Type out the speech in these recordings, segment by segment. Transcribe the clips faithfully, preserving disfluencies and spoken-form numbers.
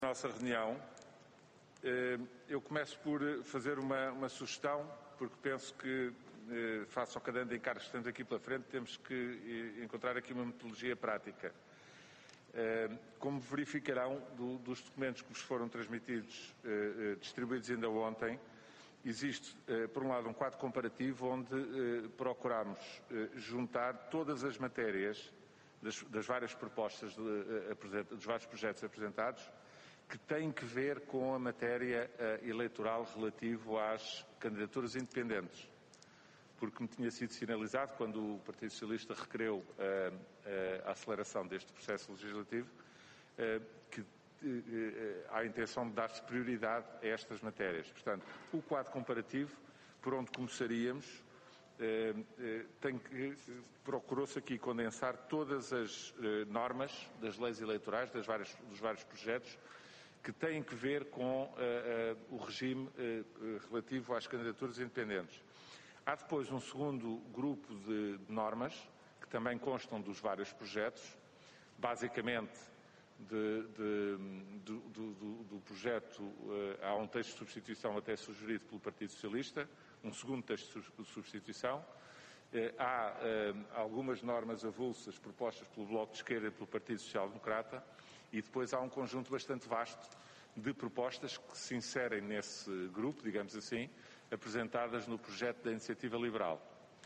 Nossa reunião, eu começo por fazer uma, uma sugestão, porque penso que, face ao caderno de encargos que temos aqui pela frente, temos que encontrar aqui uma metodologia prática. Como verificarão do, dos documentos que vos foram transmitidos, distribuídos ainda ontem, existe, por um lado, um quadro comparativo onde procuramos juntar todas as matérias das, das várias propostas, de, dos vários projetos apresentados, que têm que ver com a matéria uh, eleitoral relativo às candidaturas independentes. Porque me tinha sido sinalizado, quando o Partido Socialista requereu uh, uh, a aceleração deste processo legislativo, uh, que uh, uh, há a intenção de dar-se prioridade a estas matérias. Portanto, o quadro comparativo, por onde começaríamos, uh, uh, tem que, uh, procurou-se aqui condensar todas as uh, normas das leis eleitorais, das várias, dos vários projetos, que têm que ver com uh, uh, o regime uh, relativo às candidaturas independentes. Há depois um segundo grupo de, de normas, que também constam dos vários projetos, basicamente de, de, do, do, do projeto, uh, há um texto de substituição até sugerido pelo Partido Socialista, um segundo texto de substituição, uh, há uh, algumas normas avulsas propostas pelo Bloco de Esquerda e pelo Partido Social Democrata, e depois há um conjunto bastante vasto de propostas que se inserem nesse grupo, digamos assim, apresentadas no projeto da Iniciativa Liberal.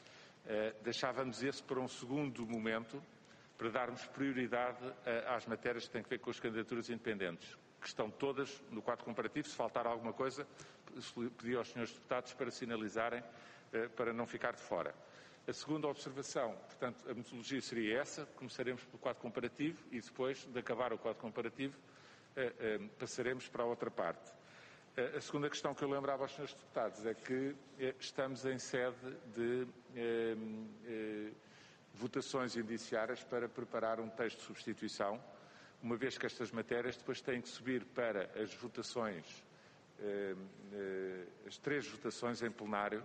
Uh, deixávamos esse para um segundo momento, para darmos prioridade uh, às matérias que têm a ver com as candidaturas independentes, que estão todas no quadro comparativo. Se faltar alguma coisa, pedi aos senhores deputados para sinalizarem, uh, para não ficar de fora. A segunda observação, portanto, a metodologia seria essa, começaremos pelo quadro comparativo e depois de acabar o quadro comparativo eh, eh, passaremos para a outra parte. Eh, a segunda questão que eu lembrava aos senhores deputados é que eh, estamos em sede de eh, eh, votações indiciárias para preparar um texto de substituição, uma vez que estas matérias depois têm que subir para as votações, eh, eh, as três votações em plenário,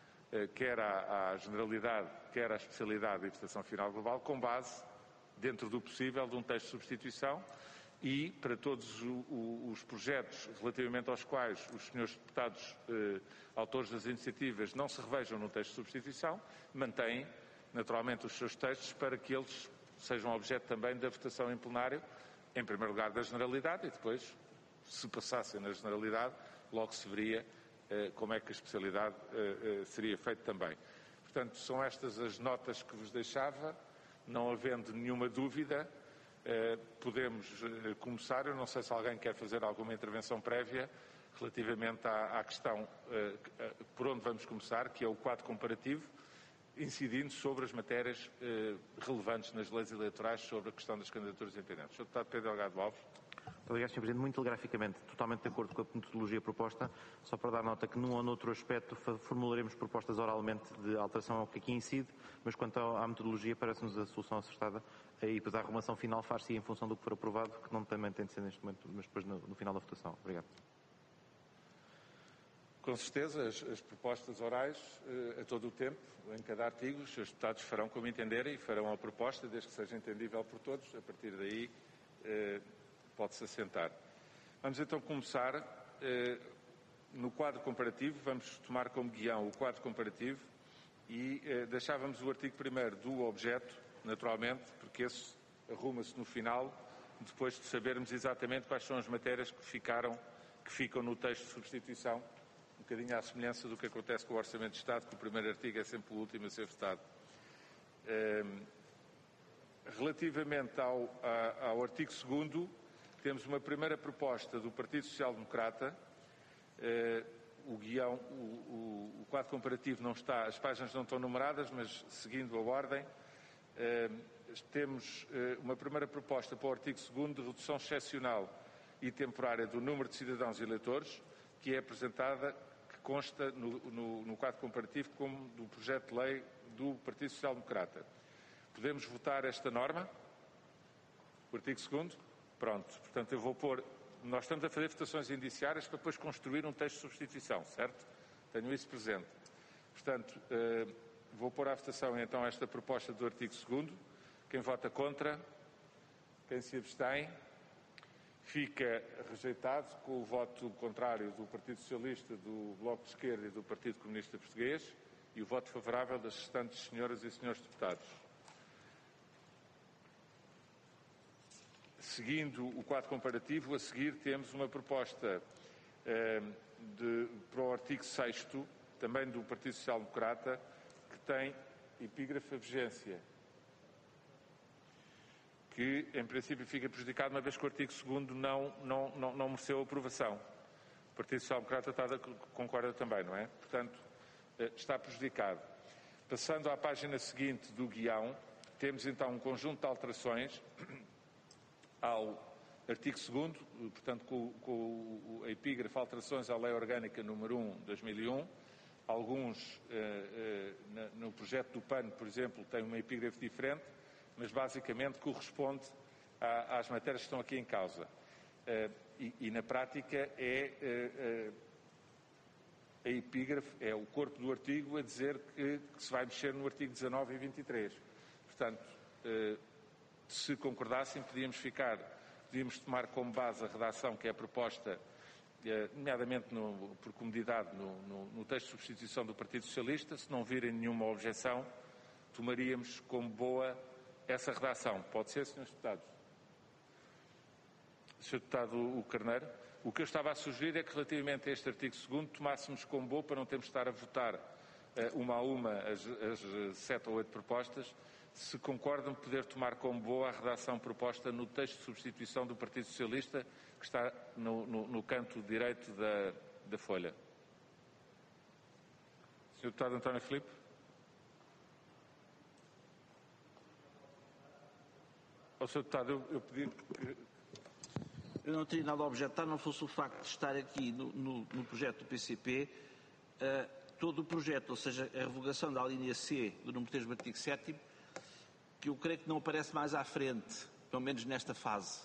quer à, à generalidade, quer à especialidade e votação final global, com base, dentro do possível, de um texto de substituição e, para todos o, o, os projetos relativamente aos quais os senhores deputados eh, autores das iniciativas não se revejam no texto de substituição, mantêm, naturalmente, os seus textos para que eles sejam objeto também da votação em plenário, em primeiro lugar da generalidade e depois, se passassem na generalidade, logo se veria como é que a especialidade uh, uh, seria feita também. Portanto, são estas as notas que vos deixava, não havendo nenhuma dúvida, uh, podemos uh, começar. Eu não sei se alguém quer fazer alguma intervenção prévia relativamente à, à questão uh, uh, por onde vamos começar, que é o quadro comparativo, incidindo sobre as matérias uh, relevantes nas leis eleitorais sobre a questão das candidaturas independentes. senhor Deputado Pedro Delgado Alves. Muito obrigado, senhor Presidente. Muito telegraficamente, totalmente de acordo com a metodologia proposta, só para dar nota que num ou noutro aspecto formularemos propostas oralmente de alteração ao que aqui incide, mas quanto à metodologia parece-nos a solução acertada e depois a arrumação final faz-se em função do que for aprovado, que não também tem de ser neste momento, mas depois no, no final da votação. Obrigado. Com certeza, as, as propostas orais, eh, a todo o tempo, em cada artigo, os senhores deputados farão como entenderem e farão a proposta, desde que seja entendível por todos. A partir daí, eh, pode-se assentar. Vamos então começar eh, no quadro comparativo. Vamos tomar como guião o quadro comparativo e eh, deixávamos o artigo primeiro do objeto, naturalmente, porque esse arruma-se no final, depois de sabermos exatamente quais são as matérias que, ficaram, que ficam no texto de substituição, um bocadinho à semelhança do que acontece com o Orçamento de Estado, que o primeiro artigo é sempre o último a ser votado. Eh, relativamente ao, a, ao artigo segundo, temos uma primeira proposta do Partido Social Democrata. Eh, o guião, o, o, o quadro comparativo não está, as páginas não estão numeradas, mas seguindo a ordem, eh, temos eh, uma primeira proposta para o artigo segundo de redução excepcional e temporária do número de cidadãos e eleitores, que é apresentada, que consta no, no, no quadro comparativo como do projeto de lei do Partido Social Democrata. Podemos votar esta norma? O artigo segundo? Pronto, portanto eu vou pôr, nós estamos a fazer votações indiciárias para depois construir um texto de substituição, certo? Tenho isso presente. Portanto, eh, vou pôr à votação então esta proposta do artigo segundo. Quem vota contra? Quem se abstém? Fica rejeitado com o voto contrário do Partido Socialista, do Bloco de Esquerda e do Partido Comunista Português e o voto favorável das restantes senhoras e senhores deputados. Seguindo o quadro comparativo, a seguir temos uma proposta eh, de, para o artigo sexto, também do Partido Social Democrata, que tem epígrafe a vigência, que em princípio fica prejudicado uma vez que o artigo segundo não, não, não, não mereceu aprovação. O Partido Social Democrata está, concorda também, não é? Portanto, está prejudicado. Passando à página seguinte do guião, temos então um conjunto de alterações ao artigo segundo, portanto, com, com a epígrafe alterações à Lei Orgânica número um de dois mil e um. Alguns, eh, eh, no projeto do P A N, por exemplo, têm uma epígrafe diferente, mas basicamente corresponde à, às matérias que estão aqui em causa. Uh, e, e na prática é uh, uh, a epígrafe, é o corpo do artigo a dizer que, que se vai mexer no artigo dezanove e vinte e três. Portanto, uh, se concordassem, podíamos ficar, podíamos tomar como base a redação que é proposta, uh, nomeadamente no, por comodidade, no, no, no texto de substituição do Partido Socialista. Se não virem nenhuma objeção, tomaríamos como boa essa redação. Pode ser, senhores Deputados? senhor Deputado o Carneiro, o que eu estava a sugerir é que relativamente a este artigo segundo tomássemos como boa, para não termos de estar a votar uh, uma a uma as, as sete ou oito propostas, se concordam poder tomar como boa a redação proposta no texto de substituição do Partido Socialista, que está no, no, no canto direito da, da folha. senhor Deputado António Filipe. Ao senhor Deputado, eu, eu pedi que... Eu não teria nada a objetar, não fosse o facto de estar aqui no, no, no projeto do P C P, uh, todo o projeto, ou seja, a revogação da linha C do número três do artigo sétimo, que eu creio que não aparece mais à frente, pelo menos nesta fase.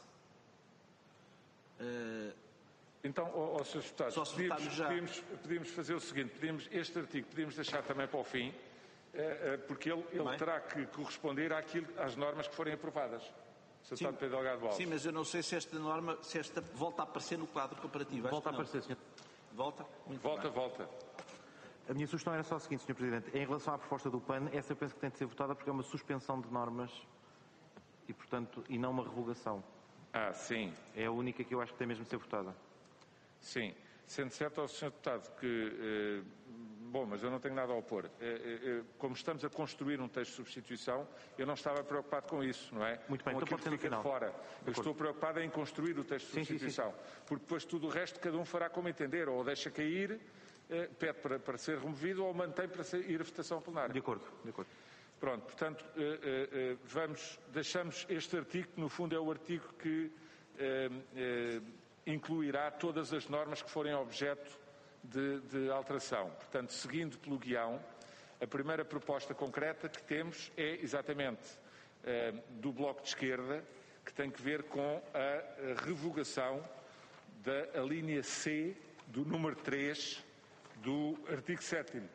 Uh, então, ó, ó, senhores Deputados, só se pedimos, já... pedimos, pedimos fazer o seguinte, pedimos este artigo, podíamos deixar também para o fim, porque ele, ele terá que corresponder àquilo, às normas que forem aprovadas. senhor Deputado Pedro Delgado Alves. Sim, mas eu não sei se esta norma, se esta volta a aparecer no quadro comparativo. Volta a aparecer, senhor. Volta? Muito volta, bem. volta. A minha sugestão era só a seguinte, senhor Presidente. Em relação à proposta do P A N, essa eu penso que tem de ser votada porque é uma suspensão de normas e, portanto, e não uma revogação. Ah, sim. É a única que eu acho que tem mesmo de ser votada. Sim. Sendo certo ao senhor Deputado que... Eh, bom, mas eu não tenho nada a opor. Eh, eh, como estamos a construir um texto de substituição, eu não estava preocupado com isso, não é? Muito bem, com então pode ser no fica final. De fora. Eu estou preocupado em construir o texto de sim, substituição. Sim, sim, sim. Porque depois tudo o resto cada um fará como entender. Ou deixa cair, eh, pede para, para ser removido, ou mantém para ser, ir a votação plenária. De acordo, de acordo. Pronto, portanto, eh, eh, vamos, deixamos este artigo, que no fundo é o artigo que eh, eh, incluirá todas as normas que forem objeto de, de alteração. Portanto, seguindo pelo guião, a primeira proposta concreta que temos é exatamente eh, do Bloco de Esquerda, que tem que ver com a, a revogação da linha C do número três do artigo sétimo.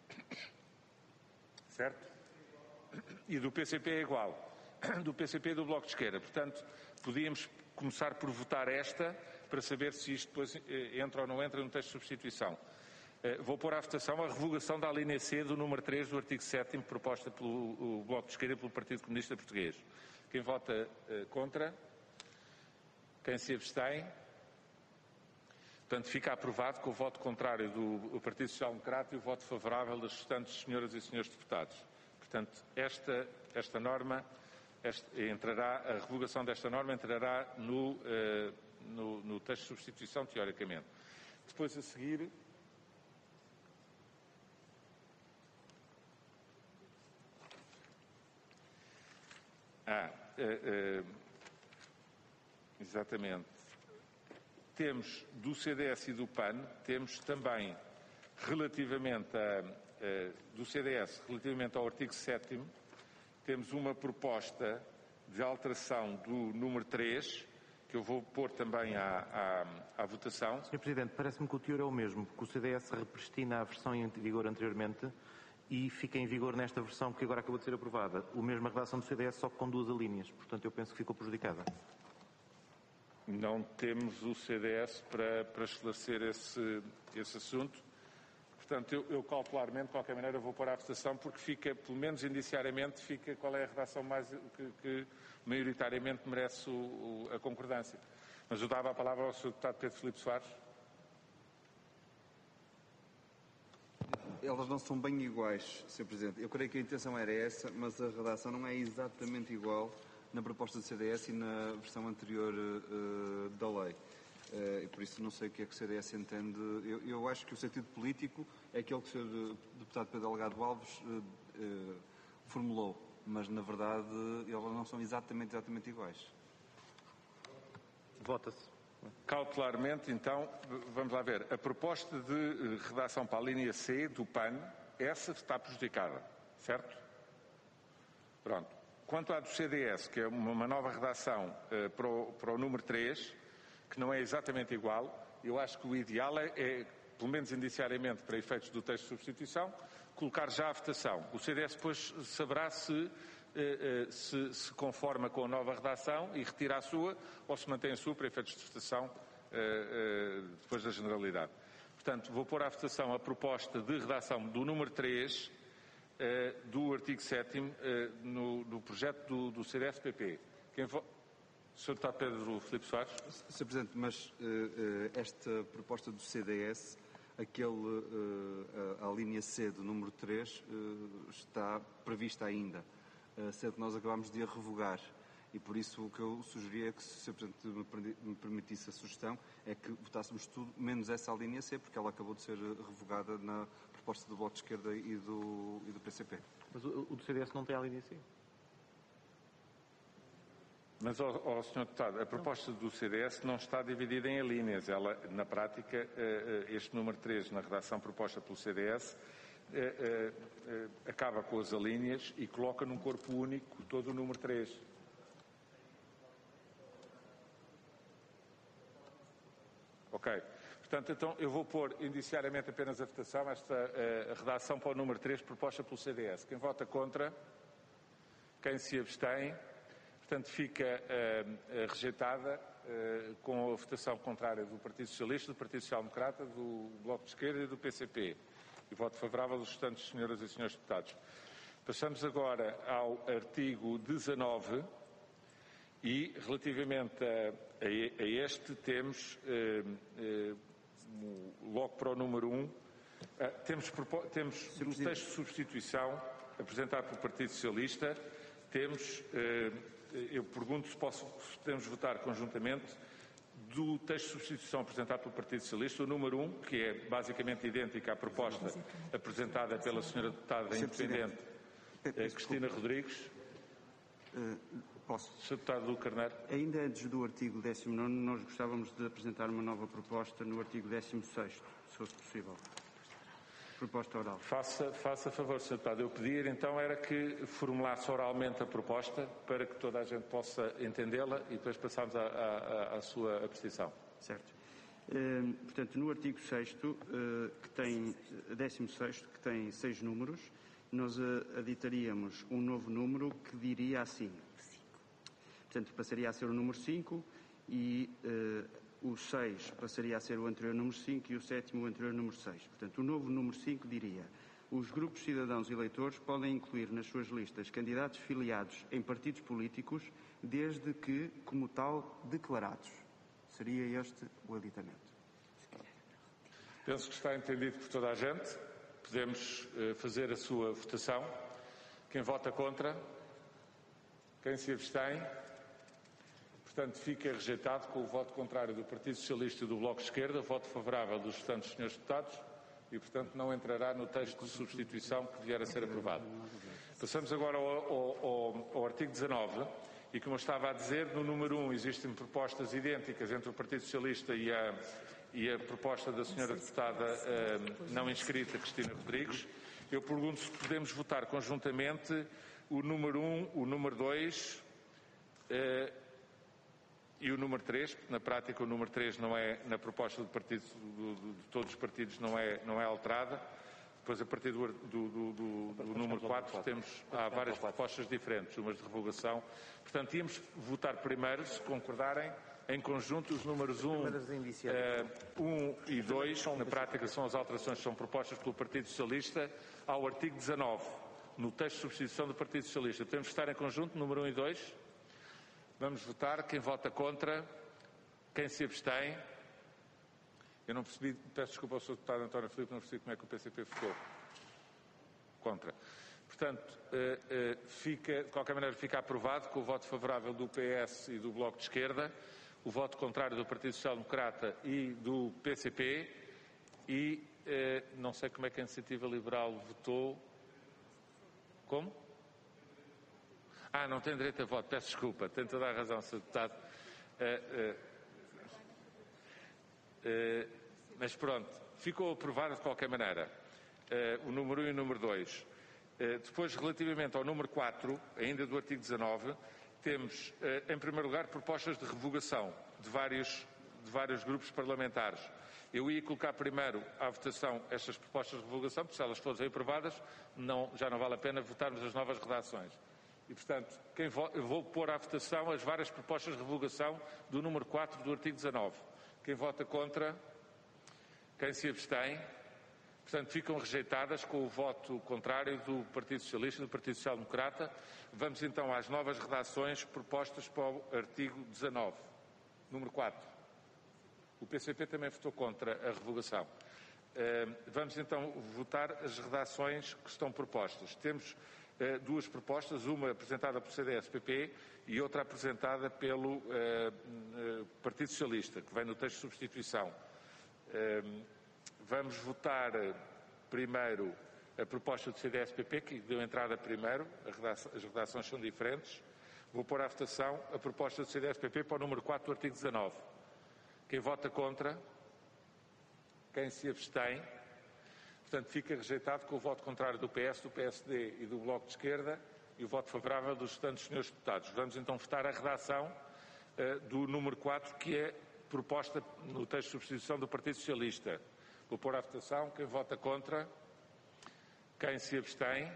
Certo? E do P C P é igual. Do P C P e do Bloco de Esquerda. Portanto, podíamos começar por votar esta, para saber se isto depois entra ou não entra no texto de substituição. Vou pôr à votação a revogação da linha C do número três do artigo sétimo, proposta pelo Bloco de Esquerda e pelo Partido Comunista Português. Quem vota contra? Quem se abstém? Portanto, fica aprovado com o voto contrário do Partido Social Democrata e o voto favorável das restantes senhoras e senhores deputados. Portanto, esta, esta norma, esta, entrará, a revogação desta norma entrará no, uh, no, no texto de substituição, teoricamente. Depois, a seguir... Ah, uh, uh, exatamente. Temos do C D S e do P A N, temos também relativamente a, a, do C D S, relativamente ao artigo sétimo, temos uma proposta de alteração do número três, que eu vou pôr também à, à, à votação. senhor Presidente, parece-me que o teor é o mesmo, porque o C D S represtina a versão em vigor anteriormente e fica em vigor nesta versão que agora acabou de ser aprovada. O mesmo a redação do C D S, só que com duas alíneas. Portanto, eu penso que ficou prejudicada. Não temos o C D S para, para esclarecer esse, esse assunto. Portanto, eu, eu cautelarmente, de qualquer maneira, vou pôr à votação, porque fica, pelo menos indiciariamente, fica qual é a redação mais, que, que maioritariamente merece o, o, a concordância. Mas eu dava a palavra ao senhor Deputado Pedro Filipe Soares. Elas não são bem iguais, senhor Presidente. Eu creio que a intenção era essa, mas a redação não é exatamente igual na proposta do C D S e na versão anterior uh, da lei. Uh, e por isso não sei o que é que o C D S entende. Eu, eu acho que o sentido político é aquele que o senhor Deputado Pedro Delgado Alves uh, uh, formulou, mas na verdade elas não são exatamente, exatamente iguais. Vota-se. Cautelarmente, então, vamos lá ver. A proposta de redação para a linha C do P A N, essa está prejudicada, certo? Pronto. Quanto à do C D S, que é uma nova redação uh, para, o, para o número três, que não é exatamente igual, eu acho que o ideal é, é, pelo menos indiciariamente, para efeitos do texto de substituição, colocar já a votação. O C D S depois saberá se Uh, uh, se, se conforma com a nova redação e retira a sua, ou se mantém a sua para efeitos de votação uh, uh, depois da generalidade. Portanto, vou pôr à votação a proposta de redação do número três uh, do artigo sétimo uh, no, no projeto do, do C D S P P. Quem vo... senhor Deputado Pedro Filipe Soares. senhor Presidente, mas uh, uh, esta proposta do C D S, aquele, uh, a, a linha C do número três, uh, está prevista ainda. Sendo que nós acabámos de a revogar. E por isso o que eu sugeria é que, se o senhor Presidente me permitisse a sugestão, é que votássemos tudo, menos essa linha C, porque ela acabou de ser revogada na proposta do Bloco de Esquerda e do, e do P C P. Mas o, o do C D S não tem a linha C? Mas, ó, ó, senhor Deputado, a proposta do C D S não está dividida em alíneas. Ela, na prática, este número três, na redação proposta pelo C D S, É, é, é, acaba com as alíneas e coloca num corpo único todo o número três. Ok. Portanto, então, eu vou pôr indiciariamente apenas a votação, esta a, a redação para o número três proposta pelo C D S. Quem vota contra? Quem se abstém? Portanto, fica uh, uh, rejeitada uh, com a votação contrária do Partido Socialista, do Partido Social Democrata, do Bloco de Esquerda e do P C P. E voto favorável dos restantes senhoras e senhores deputados. Passamos agora ao artigo dezanove e, relativamente a, a, a este, temos, eh, eh, logo para o número um, eh, temos, temos no texto de substituição apresentado pelo Partido Socialista, temos, eh, eu pergunto se, posso, se podemos votar conjuntamente do texto de substituição apresentado pelo Partido Socialista, o número um, que é basicamente idêntica à proposta apresentada pela senhora Deputada Independente Cristina Rodrigues. Posso? senhor Deputado do Carneiro. Ainda antes do artigo décimo nono, nós gostávamos de apresentar uma nova proposta no artigo décimo sexto, se fosse possível. Proposta oral. Faça, faça favor, senhor Deputado. Eu pedir, então, era que formulasse oralmente a proposta para que toda a gente possa entendê-la e depois passarmos à, à, à sua apreciação. Certo. Uh, portanto, no artigo sexto, uh, que tem, décimo sexto, que tem seis números, nós uh, aditaríamos um novo número que diria assim. Portanto, passaria a ser o número cinco e uh, o seis passaria a ser o anterior número cinco e o sétimo o anterior número seis. Portanto, o novo número cinco diria: os grupos cidadãos eleitores podem incluir nas suas listas candidatos filiados em partidos políticos, desde que, como tal, declarados. Seria este o aditamento. Penso que está entendido por toda a gente. Podemos uh, fazer a sua votação. Quem vota contra? Quem se abstém? Portanto, fica rejeitado com o voto contrário do Partido Socialista e do Bloco de Esquerda, voto favorável dos restantes senhores deputados e, portanto, não entrará no texto de substituição que vier a ser aprovado. Passamos agora ao, ao, ao, ao artigo dezanove e, como eu estava a dizer, no número um existem propostas idênticas entre o Partido Socialista e a, e a proposta da senhora deputada eh, não inscrita, Cristina Rodrigues. Eu pergunto se podemos votar conjuntamente o número um, o número dois... Eh, e o número três, porque na prática o número três não é, na proposta do partido, do, do, de todos os partidos não é, não é alterada. Depois, a partir do, do, do, do, do número quatro, temos, há várias propostas diferentes, umas de revogação. Portanto, íamos votar primeiro, se concordarem, em conjunto os números um, um e dois, na prática são as alterações que são propostas pelo Partido Socialista ao artigo dezanove, no texto de substituição do Partido Socialista. Podemos votar em conjunto, número um e dois? Vamos votar. Quem vota contra? Quem se abstém? Eu não percebi, peço desculpa ao senhor deputado António Filipe, não percebi como é que o P C P votou. Contra. Portanto, fica, de qualquer maneira, fica aprovado com o voto favorável do P S e do Bloco de Esquerda, o voto contrário do Partido Social Democrata e do P C P e não sei como é que a Iniciativa Liberal votou. Como? Ah, não tem direito a voto, peço desculpa, tem toda a razão, senhor Deputado. Uh, uh, uh, mas pronto, ficou aprovado de qualquer maneira uh, o número um e o número dois. Uh, depois, relativamente ao número quatro, ainda do artigo dezanove, temos, uh, em primeiro lugar, propostas de revogação de vários, de vários grupos parlamentares. Eu ia colocar primeiro à votação estas propostas de revogação, porque se elas fossem aprovadas, não, já não vale a pena votarmos as novas redações. E, portanto, quem vo eu vou pôr à votação as várias propostas de revogação do número quatro do artigo dezanove. Quem vota contra? Quem se abstém? Portanto, ficam rejeitadas com o voto contrário do Partido Socialista e do Partido Social Democrata. Vamos então às novas redações propostas para o artigo dezanove. Número quatro. O P C P também votou contra a revogação. Uh, vamos então votar as redações que estão propostas. Temos uh, duas propostas, uma apresentada pelo C D S P P e outra apresentada pelo uh, uh, Partido Socialista, que vem no texto de substituição. Uh, vamos votar uh, primeiro a proposta do C D S P P, que deu entrada primeiro, redação, as redações são diferentes. Vou pôr à votação a proposta do C D S P P para o número quatro do artigo dezanove. Quem vota contra? Quem se abstém? Portanto, fica rejeitado com o voto contrário do P S, do P S D e do Bloco de Esquerda e o voto favorável dos restantes senhores deputados. Vamos então votar a redação uh, do número quatro, que é proposta no texto de substituição do Partido Socialista. Vou pôr à votação. Quem vota contra? Quem se abstém?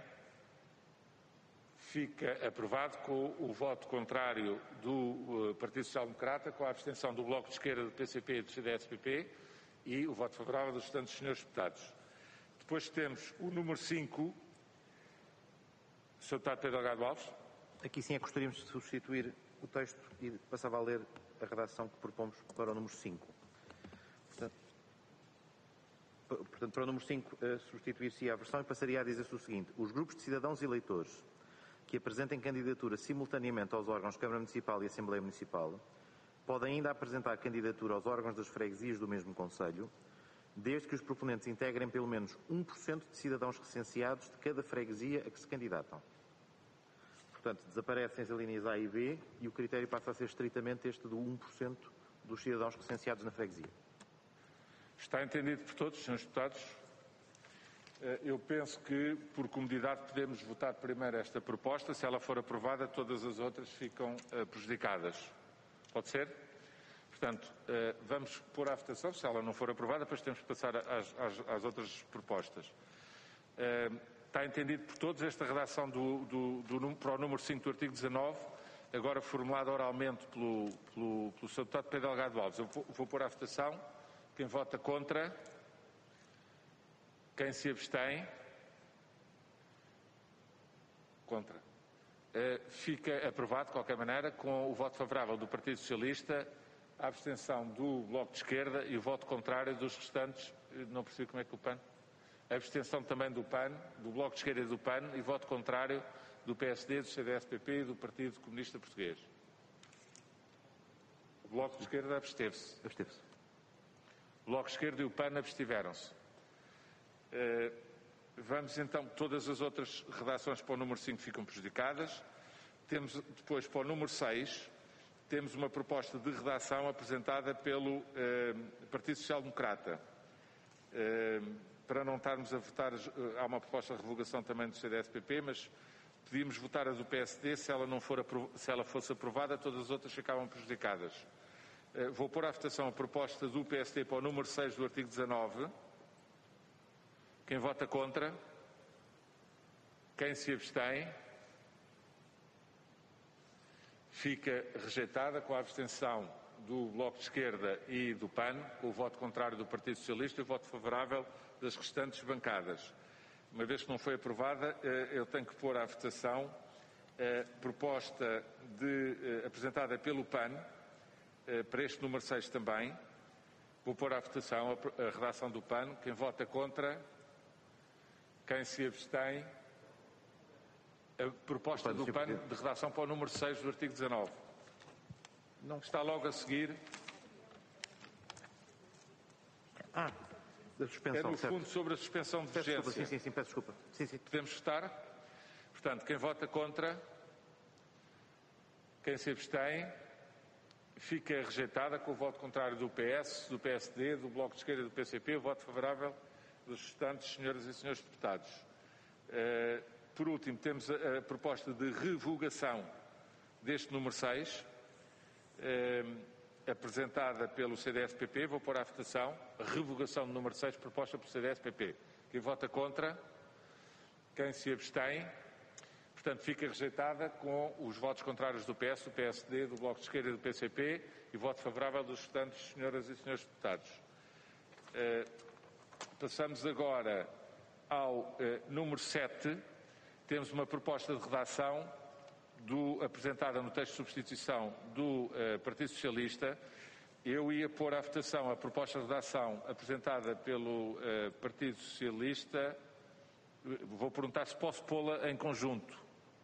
Fica aprovado com o voto contrário do uh, Partido Social Democrata, com a abstenção do Bloco de Esquerda, do P C P e do C D S P P e o voto favorável dos restantes senhores deputados. Depois temos o número cinco. senhor Deputado Pedro Delgado Alves. Aqui sim é que gostaríamos de substituir o texto e passava a ler a redação que propomos para o número cinco. Portanto, portanto para o número cinco, uh, substituir-se a versão e passaria a dizer-se o seguinte: os grupos de cidadãos e eleitores que apresentem candidatura simultaneamente aos órgãos de Câmara Municipal e Assembleia Municipal podem ainda apresentar candidatura aos órgãos das freguesias do mesmo Conselho, desde que os proponentes integrem pelo menos um por cento de cidadãos recenseados de cada freguesia a que se candidatam. Portanto, desaparecem as linhas A e B e o critério passa a ser estritamente este do um por cento dos cidadãos recenseados na freguesia. Está entendido por todos, senhores deputados? Eu penso que, por comodidade, podemos votar primeiro esta proposta. Se ela for aprovada, todas as outras ficam uh, prejudicadas. Pode ser? Portanto, uh, vamos pôr à votação. Se ela não for aprovada, depois temos que passar às, às, às outras propostas. Uh, está entendido por todos esta redação do, do, do, para o número cinco do artigo dezanove, agora formulada oralmente pelo, pelo, pelo senhor Deputado Pedro Delgado Alves. Eu vou, vou pôr à votação. Quem vota contra? Quem se abstém? Contra. Uh, fica aprovado, de qualquer maneira, com o voto favorável do Partido Socialista, a abstenção do Bloco de Esquerda e o voto contrário dos restantes. Não percebi como é que o P A N. A abstenção também do P A N, do Bloco de Esquerda e do P A N, e voto contrário do P S D, do C D S P P e do Partido Comunista Português. O Bloco de Esquerda absteve-se. Absteve-se. O Bloco de Esquerda e o P A N abstiveram-se. Uh, vamos então, todas as outras redações para o número cinco ficam prejudicadas. Temos depois para o número seis, temos uma proposta de redação apresentada pelo uh, Partido Social Democrata. Uh, para não estarmos a votar, uh, há uma proposta de revogação também do C D S P P, mas podíamos votar a do P S D, se ela, não for se ela fosse aprovada, todas as outras ficavam prejudicadas. Uh, vou pôr à votação a proposta do P S D para o número seis do artigo dezanove. Quem vota contra? Quem se abstém? Fica rejeitada com a abstenção do Bloco de Esquerda e do P A N, com o voto contrário do Partido Socialista e o voto favorável das restantes bancadas. Uma vez que não foi aprovada, eu tenho que pôr à votação a proposta de, apresentada pelo P A N, para este número seis também. Vou pôr à votação a redação do P A N. Quem vota contra? Quem se abstém? A proposta do P A N de redação para o número seis do artigo dezanove. Não está logo a seguir. Ah, da suspensão. É no certo. fundo sobre a suspensão de Peço vigência. desculpa, sim, sim, sim, peço desculpa. Sim, sim. Podemos votar? Portanto, quem vota contra? Quem se abstém? Fica rejeitada com o voto contrário do P S, do P S D, do Bloco de Esquerda e do P C P, o voto favorável dos restantes senhoras e senhores deputados. Uh, por último, temos a, a proposta de revogação deste número seis, uh, apresentada pelo C D S P P. Vou pôr à votação a revogação do número seis, proposta pelo C D S P P. Quem vota contra? Quem se abstém? Portanto, fica rejeitada com os votos contrários do P S, do P S D, do Bloco de Esquerda e do P C P e voto favorável dos restantes senhoras e senhores deputados. Uh, passamos agora ao uh, número sete. Temos uma proposta de redação do, apresentada no texto de substituição do uh, Partido Socialista. Eu ia pôr à votação a proposta de redação apresentada pelo uh, Partido Socialista. Vou perguntar se posso pô-la em conjunto.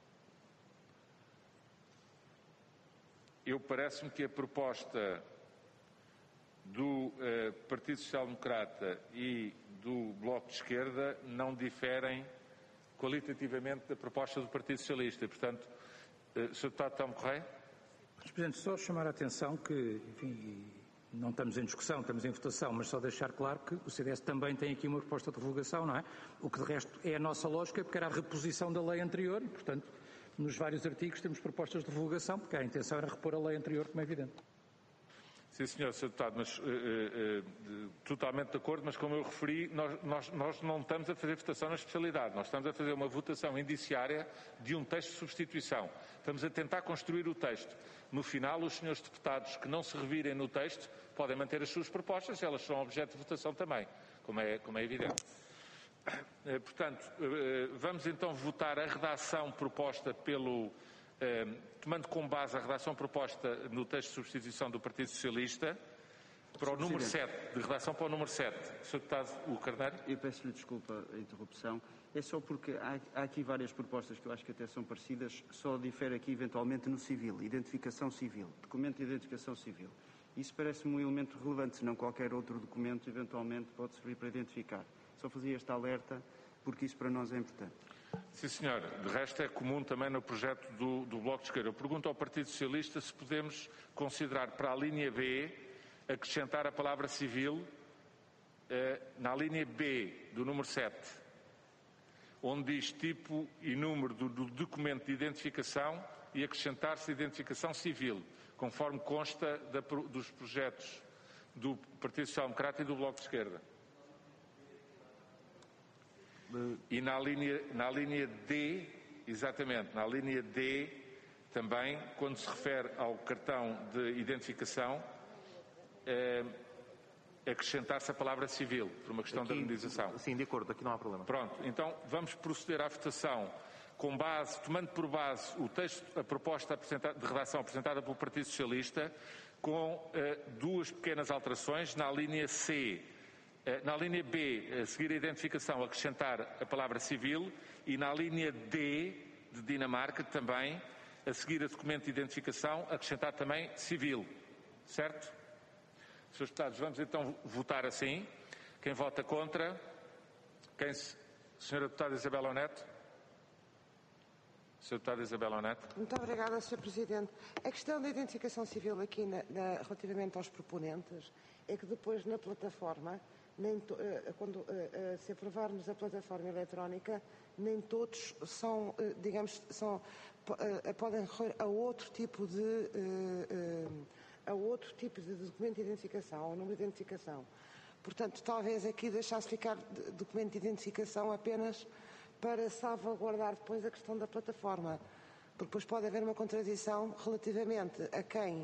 Eu parece-me que a proposta do uh, Partido Social Democrata e do Bloco de Esquerda não diferem qualitativamente da proposta do Partido Socialista. Portanto, uh, senhor Deputado Telmo Correia. senhor Presidente, só chamar a atenção que, enfim, não estamos em discussão, estamos em votação, mas só deixar claro que o C D S também tem aqui uma proposta de revogação, não é? O que de resto é a nossa lógica, porque era a reposição da lei anterior e, portanto, nos vários artigos temos propostas de revogação, porque a intenção era repor a lei anterior, como é evidente. Sim, senhor senhor Deputado, mas uh, uh, totalmente de acordo, mas como eu referi, nós, nós, nós não estamos a fazer votação na especialidade, nós estamos a fazer uma votação indiciária de um texto de substituição. Estamos a tentar construir o texto. No final, os senhores deputados que não se revirem no texto podem manter as suas propostas, elas são objeto de votação também, como é, como é evidente. Uh, portanto, uh, vamos então votar a redação proposta pelo... Uh, tomando como base a redação proposta no texto de substituição do Partido Socialista, para o número sete, de redação para o número sete. senhor Deputado, o Carneiro? Eu peço-lhe desculpa a interrupção. É só porque há, há aqui várias propostas que eu acho que até são parecidas, só difere aqui eventualmente no civil, identificação civil, documento de identificação civil. Isso parece-me um elemento relevante, senão qualquer outro documento eventualmente pode servir para identificar. Só fazia este alerta porque isso para nós é importante. Sim, senhor. De resto, é comum também no projeto do, do Bloco de Esquerda. Eu pergunto ao Partido Socialista se podemos considerar para a linha B acrescentar a palavra civil eh, na linha B do número sete, onde diz tipo e número do, do documento de identificação e acrescentar-se identificação civil, conforme consta da, dos projetos do Partido Social Democrata e do Bloco de Esquerda. E na linha, na linha D, exatamente, na linha D também, quando se refere ao cartão de identificação, eh, acrescentar-se a palavra civil, por uma questão aqui, de harmonização. Sim, de acordo, aqui não há problema. Pronto, então vamos proceder à votação com base, tomando por base o texto, a proposta de redação apresentada pelo Partido Socialista, com eh, duas pequenas alterações na linha C. Na linha B, a seguir a identificação, acrescentar a palavra civil, e na linha D, de Dinamarca, também, a seguir a documento de identificação, acrescentar também civil. Certo? senhores Deputados, vamos então votar assim. Quem vota contra? Quem se... Senhora Deputada Isabel Oneto? Senhora Deputada Isabel Oneto? Muito obrigada, senhor Presidente. A questão da identificação civil aqui, na, na, relativamente aos proponentes, é que depois na plataforma, nem to, quando se aprovarmos a plataforma eletrónica, nem todos são, digamos, são, podem recorrer a outro tipo de a outro tipo de documento de identificação, ou número de identificação. Portanto, talvez aqui deixasse ficar documento de identificação apenas para salvaguardar depois a questão da plataforma, porque depois pode haver uma contradição relativamente a quem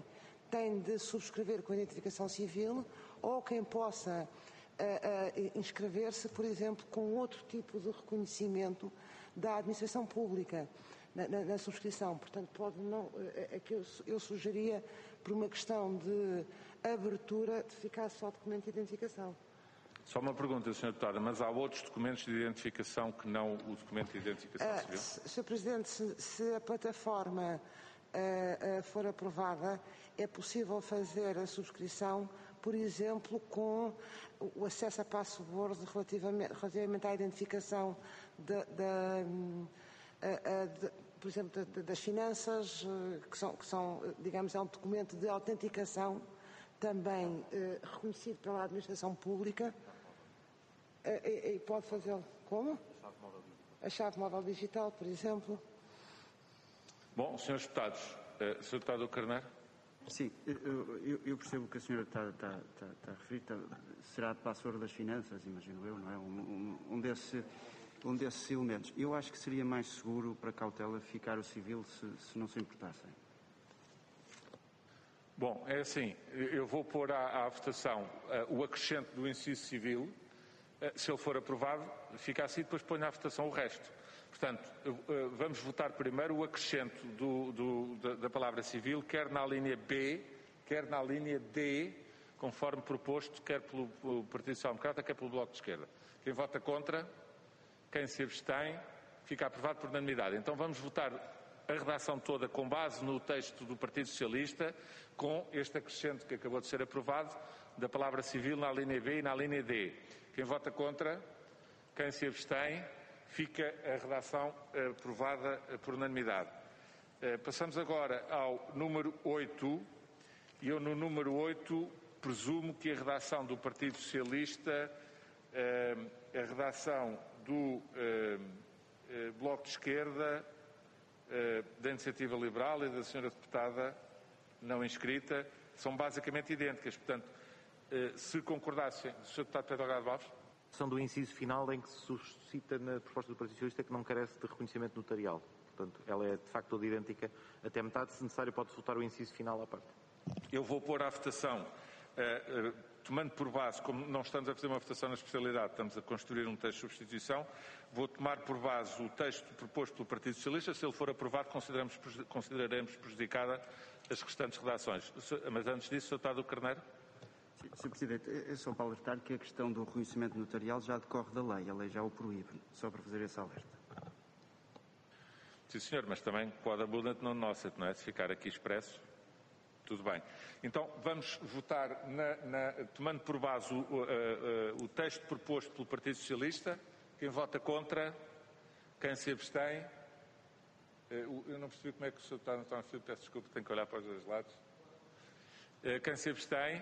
tem de subscrever com a identificação civil, ou quem possa uh, uh, inscrever-se, por exemplo, com outro tipo de reconhecimento da administração pública na, na, na subscrição. Portanto, pode não, é que eu, eu sugeria, por uma questão de abertura, de ficar só documento de identificação. Só uma pergunta, senhora Deputada, mas há outros documentos de identificação que não o documento de identificação civil? Uh, senhor Presidente, se, se a plataforma uh, uh, for aprovada, é possível fazer a subscrição, por exemplo, com o acesso a password relativamente, relativamente à identificação de, de, uh, uh, de, por exemplo, de, das finanças, uh, que, são, que são, digamos, é um documento de autenticação também uh, reconhecido pela administração pública. E, e pode fazê-lo como? A chave móvel digital, por exemplo. Bom, senhores deputados, uh, senhor Deputado Carneiro? Sim, eu, eu, eu percebo que a senhora está, está, está, está a referir, está, será a password das finanças, imagino eu, não é? Um, um, um, desse, um desses elementos. Eu acho que seria mais seguro para cautela ficar o civil se, se não se importassem. Bom, é assim, eu vou pôr à, à votação uh, o acrescente do inciso civil. Uh, se ele for aprovado, fica assim, depois ponho à votação o resto. Portanto, uh, vamos votar primeiro o acrescento do, do, da, da palavra civil, quer na linha B, quer na linha D, conforme proposto, quer pelo, pelo Partido Social Democrata, quer pelo Bloco de Esquerda. Quem vota contra, quem se abstém, fica aprovado por unanimidade. Então vamos votar a redação toda com base no texto do Partido Socialista, com este acrescento que acabou de ser aprovado, da palavra civil na linha B e na linha D. Quem vota contra, quem se abstém, fica a redação aprovada por unanimidade. Passamos agora ao número oito, e eu no número oito presumo que a redação do Partido Socialista, a redação do Bloco de Esquerda, da Iniciativa Liberal e da senhora Deputada não inscrita, são basicamente idênticas. Portanto, se concordassem, senhor Deputado Pedro Delgado Alves? A questão do inciso final em que se suscita na proposta do Partido Socialista que não carece de reconhecimento notarial. Portanto, ela é de facto toda idêntica até metade. Se necessário, pode votar o inciso final à parte. Eu vou pôr à votação, uh, uh, tomando por base, como não estamos a fazer uma votação na especialidade, estamos a construir um texto de substituição, vou tomar por base o texto proposto pelo Partido Socialista. Se ele for aprovado, consideramos, consideraremos prejudicada as restantes redações. Mas antes disso, senhor Deputado Carneiro? senhor Presidente, é só para alertar que a questão do reconhecimento notarial já decorre da lei, a lei já o proíbe, só para fazer esse alerta. Sim, senhor, mas também pode abundante não nossa, não é? Se ficar aqui expresso, tudo bem. Então, vamos votar, na, na, tomando por base o, uh, uh, o texto proposto pelo Partido Socialista. Quem vota contra, quem se abstém. Uh, eu não percebi como é que o senhor está, não está no fio, peço desculpa, tenho que olhar para os dois lados. Uh, quem se abstém.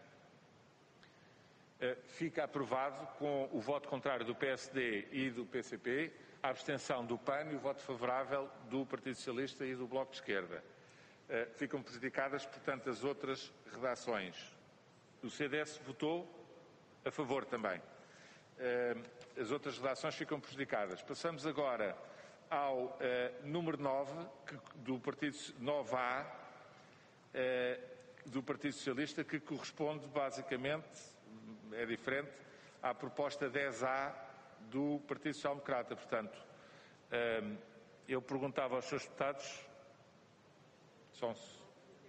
Uh, fica aprovado com o voto contrário do P S D e do P C P, a abstenção do P A N e o voto favorável do Partido Socialista e do Bloco de Esquerda. Uh, ficam prejudicadas, portanto, as outras redações. O C D S votou a favor também. Uh, as outras redações ficam prejudicadas. Passamos agora ao uh, número nove, que, do Partido nove A, uh, do Partido Socialista, que corresponde basicamente, é diferente, à proposta dez A do Partido Social Democrata. Portanto, eu perguntava aos seus deputados, são-se.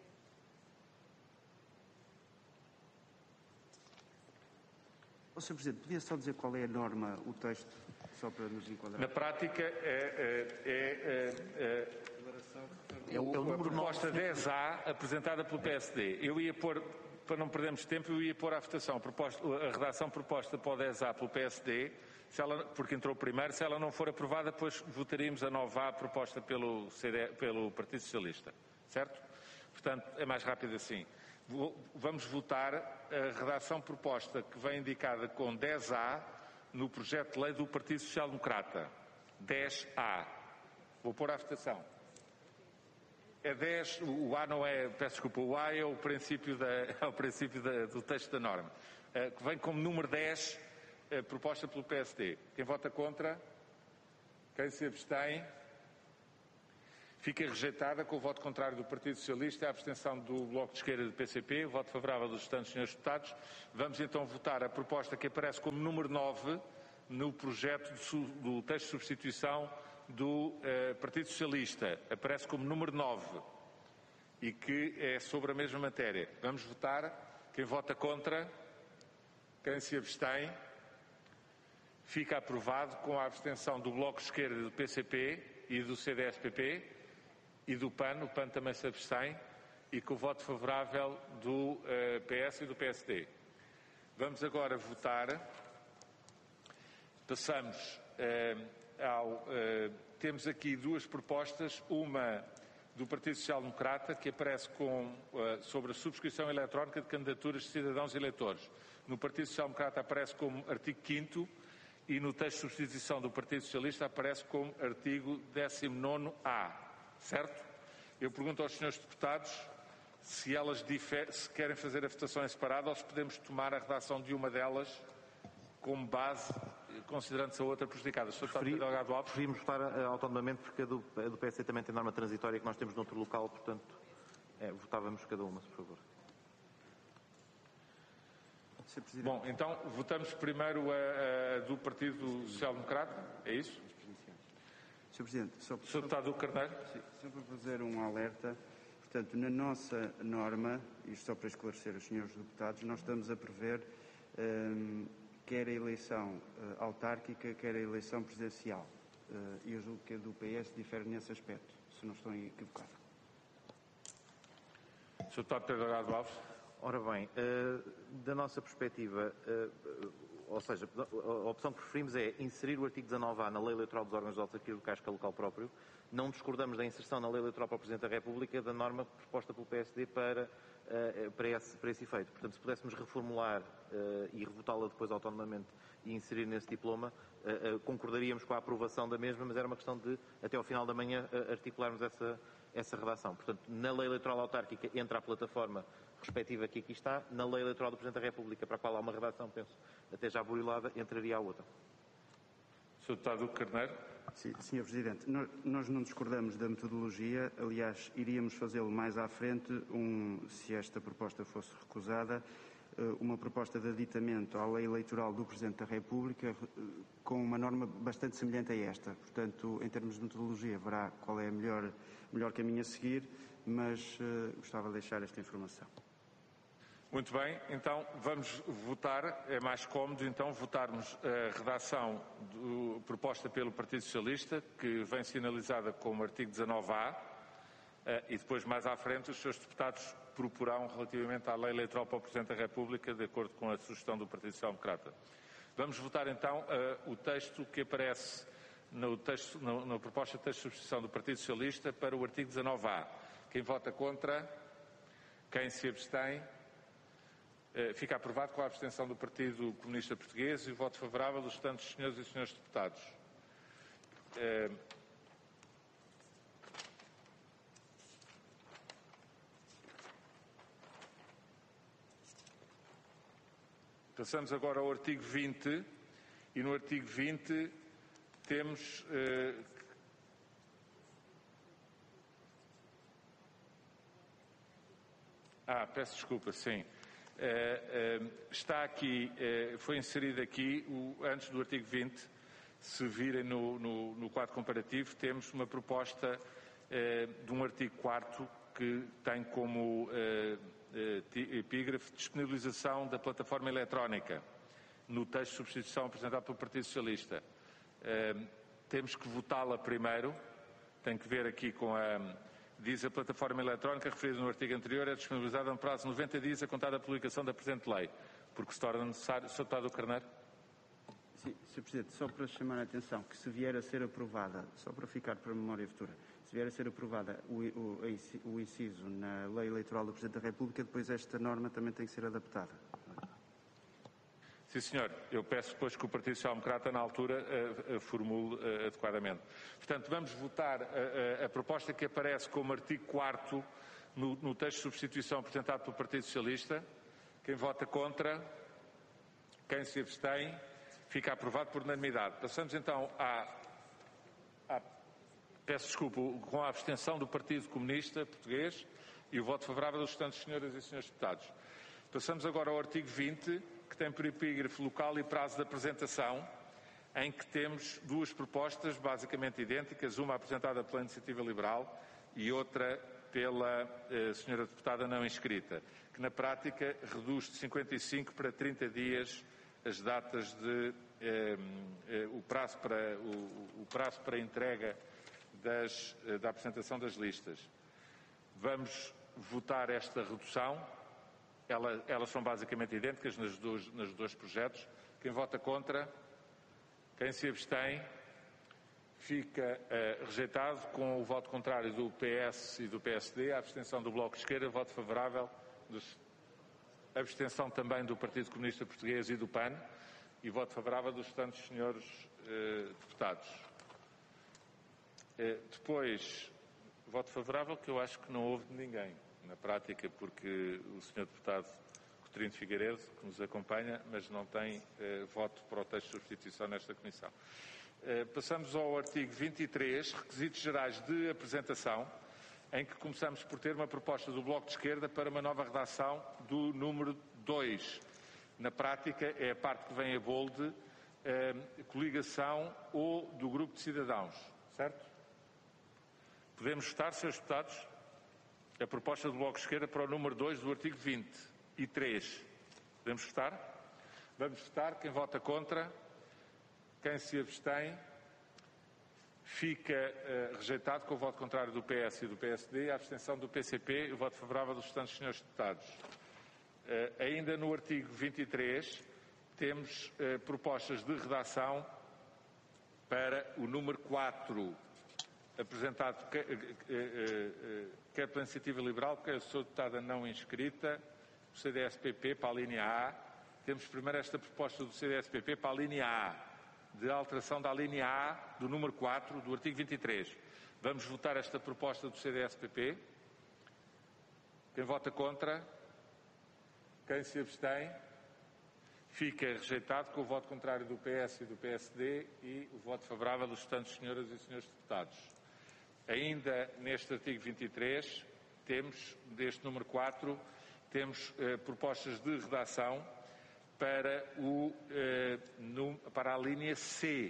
Ó, senhor Presidente, podia só dizer qual é a norma, o texto, só para nos enquadrar? Na prática, é, é, é, é, é o, a proposta dez A apresentada pelo P S D. Eu ia pôr, para não perdermos tempo, eu ia pôr à votação a, proposta, a redação proposta para o dez A pelo P S D, se ela, porque entrou primeiro. Se ela não for aprovada, depois votaríamos a nove A proposta pelo, C D, pelo Partido Socialista. Certo? Portanto, é mais rápido assim. Vamos votar a redação proposta que vem indicada com dez A no projeto de lei do Partido Social Democrata. dez A. Vou pôr à votação. É dez, o A não é, peço desculpa, o A é o princípio, da, é o princípio da, do texto da norma, uh, que vem como número dez, uh, proposta pelo P S D. Quem vota contra? Quem se abstém? Fica rejeitada com o voto contrário do Partido Socialista e a abstenção do Bloco de Esquerda e do P C P, o voto favorável dos restantes senhores deputados. Vamos então votar a proposta que aparece como número nove no projeto do texto de substituição do uh, Partido Socialista. Aparece como número nove e que é sobre a mesma matéria. Vamos votar. Quem vota contra? Quem se abstém? Fica aprovado com a abstenção do Bloco de Esquerda e do P C P e do C D S P P e do P A N, o P A N também se abstém, e com o voto favorável do uh, P S e do P S D. Vamos agora votar. Passamos uh, ao... Uh, temos aqui duas propostas, uma do Partido Social Democrata, que aparece com, uh, sobre a subscrição eletrónica de candidaturas de cidadãos e eleitores. No Partido Social Democrata aparece como artigo quinto e no texto de substituição do Partido Socialista aparece como artigo décimo nono A. Certo? Eu pergunto aos senhores deputados se elas difer- se querem fazer a votação em separado ou se podemos tomar a redação de uma delas como base, considerando-se a outra prejudicada. senhor Deputado Pedro Delgado Alves. Preferimos votar uh, autonomamente porque a do, a do P S D também tem norma transitória que nós temos noutro local, portanto, é, votávamos cada uma, por favor. Bom, então votamos primeiro a, a do Partido Social Democrata, é isso? senhor Presidente, só, senhor Deputado Carneiro. Sim, só para fazer um alerta. Portanto, na nossa norma, isto só para esclarecer os senhores deputados, nós estamos a prever um, quer a eleição uh, autárquica, quer a eleição presidencial. Uh, eu julgo que a do P S difere nesse aspecto, se não estou equivocado. senhor Deputado Pedro Delgado Alves. Ora bem, uh, da nossa perspectiva, uh, ou seja, a opção que preferimos é inserir o artigo dezanove A na Lei Eleitoral dos órgãos de autarquia locais que é local próprio. Não discordamos da inserção na Lei Eleitoral para o Presidente da República da norma proposta pelo P S D para, uh, para, esse, para esse efeito. Portanto, se pudéssemos reformular uh, e revotá-la depois autonomamente e inserir nesse diploma, uh, uh, concordaríamos com a aprovação da mesma, mas era uma questão de, até ao final da manhã, uh, articularmos essa, essa redação. Portanto, na Lei Eleitoral Autárquica entra a plataforma respectiva que aqui está, na Lei Eleitoral do Presidente da República, para a qual há uma redação, penso, até já burilada, entraria a outra. senhor Deputado Carneiro. Sim, senhor Presidente, nós não discordamos da metodologia, aliás, iríamos fazê-lo mais à frente, um, se esta proposta fosse recusada, uma proposta de aditamento à lei eleitoral do Presidente da República com uma norma bastante semelhante a esta. Portanto, em termos de metodologia, verá qual é o melhor, melhor caminho a seguir, mas uh, gostava de deixar esta informação. Muito bem, então vamos votar, é mais cómodo então votarmos a redação do, proposta pelo Partido Socialista, que vem sinalizada como artigo dezanove A, e depois mais à frente os seus deputados proporão relativamente à lei eleitoral para o Presidente da República, de acordo com a sugestão do Partido Social Democrata. Vamos votar então uh, o texto que aparece no texto, no, na proposta de texto de substituição do Partido Socialista para o artigo dezanove A. Quem vota contra? Quem se abstém? Fica aprovado com a abstenção do Partido Comunista Português e o voto favorável dos restantes senhores e senhores deputados. Passamos agora ao artigo vinte e no artigo vinte temos... Ah, peço desculpa, sim. Uh, uh, está aqui, uh, foi inserido aqui, o, antes do artigo vinte, se virem no, no, no quadro comparativo, temos uma proposta uh, de um artigo quarto que tem como uh, uh, epígrafe disponibilização da plataforma eletrónica no texto de substituição apresentado pelo Partido Socialista. Uh, temos que votá-la primeiro, tem que ver aqui com a... Diz a plataforma eletrónica referida no artigo anterior é disponibilizada no prazo de noventa dias a contar da publicação da presente lei, porque se torna necessário... senhor Deputado Carneiro. Sim, senhor Presidente, só para chamar a atenção que se vier a ser aprovada, só para ficar para a memória futura, se vier a ser aprovada o, o, o inciso na lei eleitoral do Presidente da República, depois esta norma também tem que ser adaptada. Sim, senhor. Eu peço depois que o Partido Social Democrata, na altura, uh, uh, formule uh, adequadamente. Portanto, vamos votar uh, uh, a proposta que aparece como artigo quarto no, no texto de substituição apresentado pelo Partido Socialista. Quem vota contra? Quem se abstém? Fica aprovado por unanimidade. Passamos então à, à peço desculpa, com a abstenção do Partido Comunista Português e o voto favorável dos restantes senhoras e senhores deputados. Passamos agora ao artigo vinte, que tem por epígrafe local e prazo de apresentação, em que temos duas propostas basicamente idênticas, uma apresentada pela Iniciativa Liberal e outra pela eh, senhora deputada não inscrita, que na prática reduz de cinquenta e cinco para trinta dias as datas de eh, eh, o prazo para o, o prazo para entrega das, eh, da apresentação das listas. Vamos votar esta redução. Ela, elas são basicamente idênticas nos dois, nos dois projetos. Quem vota contra? Quem se abstém? Fica uh, rejeitado, com o voto contrário do P S e do P S D, a abstenção do Bloco de Esquerda, voto favorável, dos, abstenção também do Partido Comunista Português e do P A N, e voto favorável dos restantes senhores uh, deputados. Uh, depois, voto favorável, que eu acho que não houve de ninguém, na prática, porque o senhor deputado Coutinho de Figueiredo, que nos acompanha, mas não tem uh, voto para o texto de substituição nesta comissão. Uh, passamos ao artigo vinte e três, requisitos gerais de apresentação, em que começamos por ter uma proposta do Bloco de Esquerda para uma nova redação do número dois. Na prática, é a parte que vem a bold, uh, coligação ou do grupo de cidadãos, certo? Podemos votar, senhores deputados, a proposta do Bloco de Esquerda para o número dois do artigo vinte e três. Podemos votar? Vamos votar. Quem vota contra? Quem se abstém? Fica uh, rejeitado com o voto contrário do P S e do P S D, a abstenção do P C P e o voto favorável dos restantes senhores deputados. Uh, ainda no artigo vinte e três, temos uh, propostas de redação para o número quatro, apresentado quer, quer pela Iniciativa Liberal, quer a sua deputada não inscrita, do C D S P P para a linha A. Temos primeiro esta proposta do C D S P P para a linha A, de alteração da linha A do número quatro do artigo vinte e três. Vamos votar esta proposta do C D S P P. Quem vota contra? Quem se abstém? Fica rejeitado com o voto contrário do P S e do P S D e o voto favorável dos restantes senhoras e senhores deputados. Ainda neste artigo vinte e três, temos, deste número quatro, temos eh, propostas de redação para, o, eh, no, para a linha C.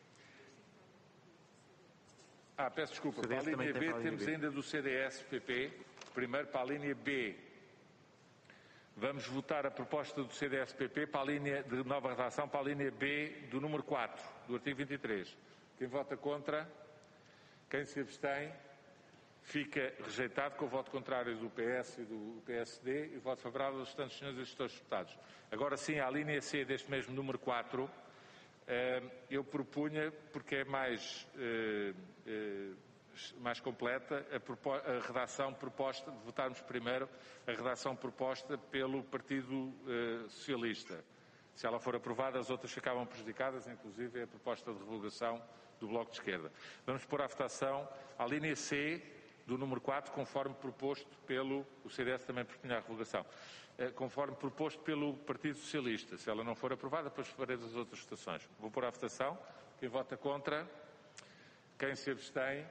Ah, peço desculpa, para a linha B temos ainda do C D S P P, primeiro para a linha B. Vamos votar a proposta do C D S P P para a linha de nova redação, para a linha B do número quatro, do artigo vinte e três. Quem vota contra? Quem se abstém? Fica rejeitado com o voto contrário do P S e do P S D e o voto favorável dos restantes senhores e gestores deputados. Agora sim, à linha C deste mesmo número quatro, eu propunha, porque é mais, mais completa, a, a redação proposta, de votarmos primeiro a redação proposta pelo Partido Socialista. Se ela for aprovada, as outras ficavam prejudicadas, inclusive a proposta de revogação do Bloco de Esquerda. Vamos pôr à votação a linha C do número quatro, conforme proposto pelo... O C D S também propunha a revogação. Conforme proposto pelo Partido Socialista. Se ela não for aprovada, depois faremos as outras votações. Vou pôr à votação. Quem vota contra? Quem se abstém?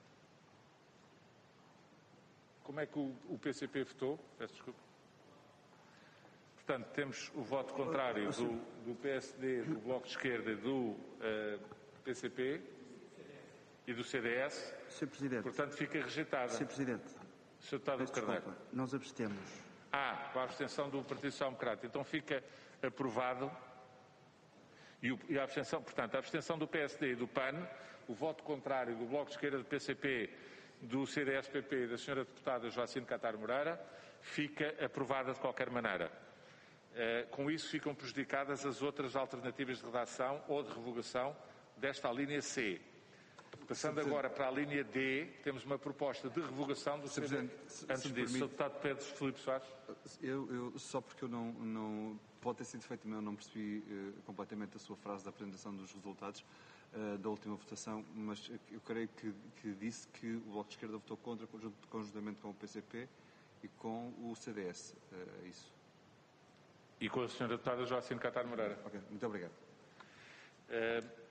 Como é que o, o P C P votou? Peço desculpa. Portanto, temos o voto contrário do, do P S D, do Bloco de Esquerda e do uh, P C P e do C D S. senhor Presidente. Portanto, fica rejeitada. senhor Presidente. senhor Deputado Carneiro. Nós abstemos. Ah, com a abstenção do Partido Social Democrático. Então fica aprovado. E, o, e a abstenção, portanto, a abstenção do P S D e do P A N, o voto contrário do Bloco de Esquerda, do P C P, do C D S P P e da senhora deputada Joacine Catar Moreira, fica aprovada de qualquer maneira. Uh, com isso ficam prejudicadas as outras alternativas de redação ou de revogação desta linha C. Passando agora para a linha D, temos uma proposta de revogação do C D S. Antes disso, senhor Deputado Pedro Filipe Soares. Eu, eu, só porque eu não, não... Pode ter sido feito, mas eu não percebi uh, completamente a sua frase da apresentação dos resultados uh, da última votação, mas eu creio que, que disse que o Bloco de Esquerda votou contra, conjuntamente com o P C P e com o C D S. Uh, isso. E com a senhora deputada Joacine Catar Moreira. Ok, muito obrigado. Uh,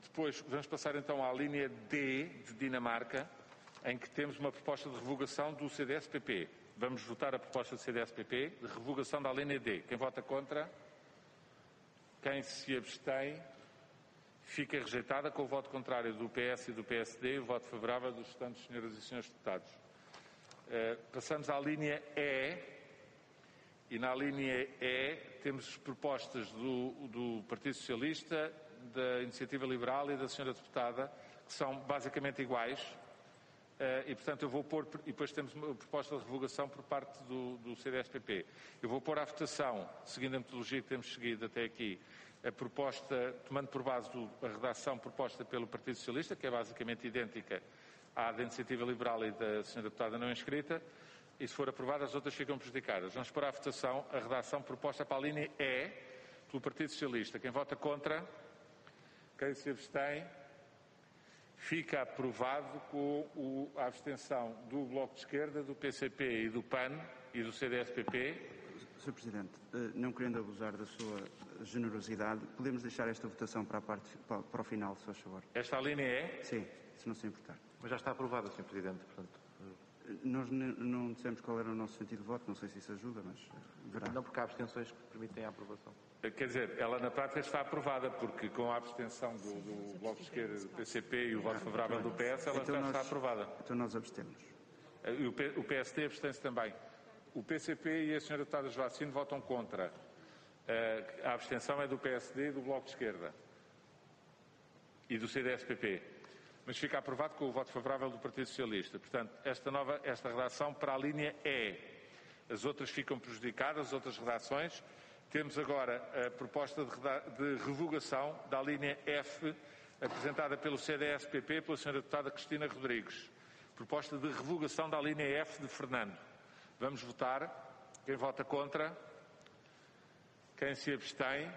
Depois vamos passar então à linha D de Dinamarca, em que temos uma proposta de revogação do C D S P P. Vamos votar a proposta do C D S P P de revogação da linha D. Quem vota contra? Quem se abstém? Fica rejeitada com o voto contrário do P S e do P S D e o voto favorável dos restantes senhoras e senhores deputados. Uh, passamos à linha E, e na linha E temos propostas do, do Partido Socialista, da Iniciativa Liberal e da senhora deputada, que são basicamente iguais, uh, e portanto eu vou pôr, e depois temos uma proposta de revogação por parte do, do C D S P P. Eu vou pôr à votação, seguindo a metodologia que temos seguido até aqui, a proposta, tomando por base do, a redação proposta pelo Partido Socialista, que é basicamente idêntica à da Iniciativa Liberal e da senhora deputada não inscrita, e se for aprovada as outras ficam prejudicadas. Vamos pôr à votação a redação proposta para a linha E pelo Partido Socialista. Quem vota contra? Quem se abstém? Fica aprovado com o, a abstenção do Bloco de Esquerda, do P C P e do P A N e do C D S P P. senhor Presidente, não querendo abusar da sua generosidade, podemos deixar esta votação para, a parte, para o final, se faz favor. Esta linha é? Sim, se não se importar. Mas já está aprovada, senhor Presidente, portanto... Nós não dissemos qual era o nosso sentido de voto, não sei se isso ajuda, mas verá. Não, porque há abstenções que permitem a aprovação. Quer dizer, ela na prática está aprovada, porque com a abstenção do, do Bloco de Esquerda, do P C P e o voto favorável do P S, ela então já nós, está aprovada. Então nós abstemos. E o, P, o P S D abstém-se também. O P C P e a senhora deputada Joacine votam contra. A abstenção é do P S D e do Bloco de Esquerda. E do C D S P P. Mas fica aprovado com o voto favorável do Partido Socialista. Portanto, esta nova, esta redação para a linha E. As outras ficam prejudicadas, as outras redações. Temos agora a proposta de, de revogação da linha F, apresentada pelo C D S P P, pela senhora deputada Cristina Rodrigues. Proposta de revogação da linha F de Fernando. Vamos votar. Quem vota contra? Quem se abstém?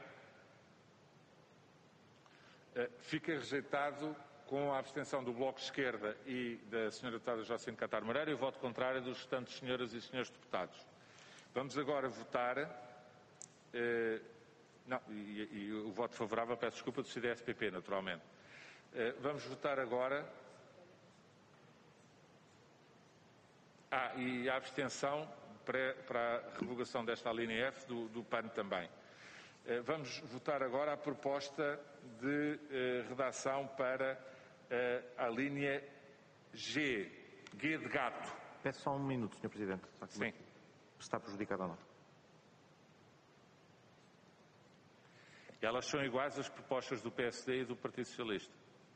Fica rejeitado com a abstenção do Bloco de Esquerda e da senhora deputada Joacine Catar Moreira e o voto contrário dos restantes senhoras e senhores deputados. Vamos agora votar, eh, não, e, e o voto favorável, peço desculpa, do C D S P P, naturalmente. Eh, vamos votar agora, ah, e a abstenção para, para a revogação desta linha F do, do P A N também. Eh, vamos votar agora a proposta de eh, redação para Uh, a linha G, G de gato. Peço só um minuto, senhor Presidente. Só que Sim. Se está prejudicado ou não. Elas são iguais às propostas do P S D e do Partido Socialista.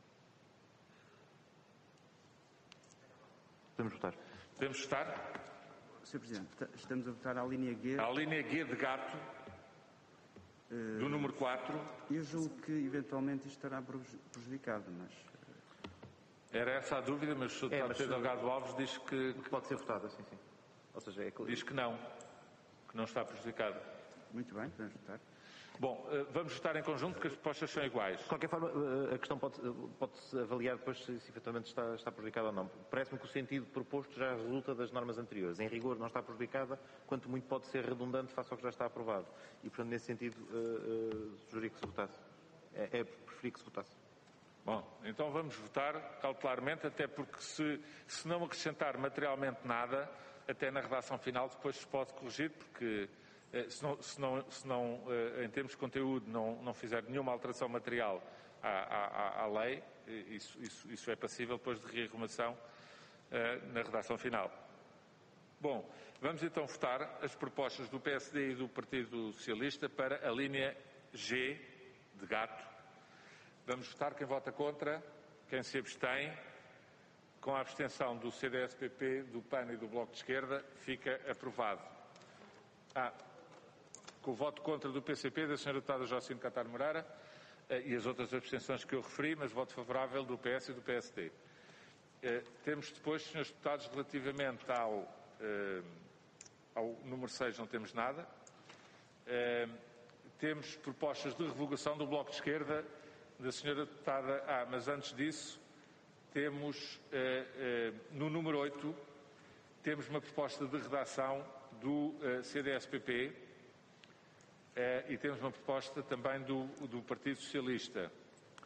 Podemos votar. Podemos votar? senhor Presidente, estamos a votar à linha G. A linha G de gato, uh, do número quatro. Eu julgo que eventualmente isto estará prejudicado, mas... Era essa a dúvida, mas o deputado Pedro Delgado Alves diz que, que... Pode ser votado, sim, sim. Ou seja, é... Diz que não, que não está prejudicado. Muito bem, podemos votar. Bom, vamos votar em conjunto porque as propostas são iguais. De qualquer forma, a questão pode, pode-se avaliar depois se, se efetivamente está, está prejudicada ou não. Parece-me que o sentido proposto já resulta das normas anteriores. Em rigor não está prejudicada, quanto muito pode ser redundante face ao que já está aprovado. E, portanto, nesse sentido, uh, uh, sugeri que se votasse. É, é preferir que se votasse. Bom, então vamos votar cautelarmente, até porque se, se não acrescentar materialmente nada, até na redação final depois se pode corrigir, porque se não, se não, se não em termos de conteúdo, não, não fizer nenhuma alteração material à, à, à lei, isso, isso, isso é passível depois de rearrumação na redação final. Bom, vamos então votar as propostas do P S D e do Partido Socialista para a linha G, de gato. Vamos votar. Quem vota contra, quem se abstém. Com a abstenção do C D S P P, do P A N e do Bloco de Esquerda, fica aprovado. Ah, com o voto contra do P C P, da senhora deputada Joacine Catar Moreira, e as outras abstenções que eu referi, mas voto favorável do P S e do P S D. Eh, temos depois, senhores deputados, relativamente ao, eh, ao número seis, não temos nada. Eh, temos propostas de revogação do Bloco de Esquerda, da senhora deputada... Ah, mas antes disso, temos, eh, eh, no número oito, temos uma proposta de redação do eh, C D S P P eh, e temos uma proposta também do, do Partido Socialista.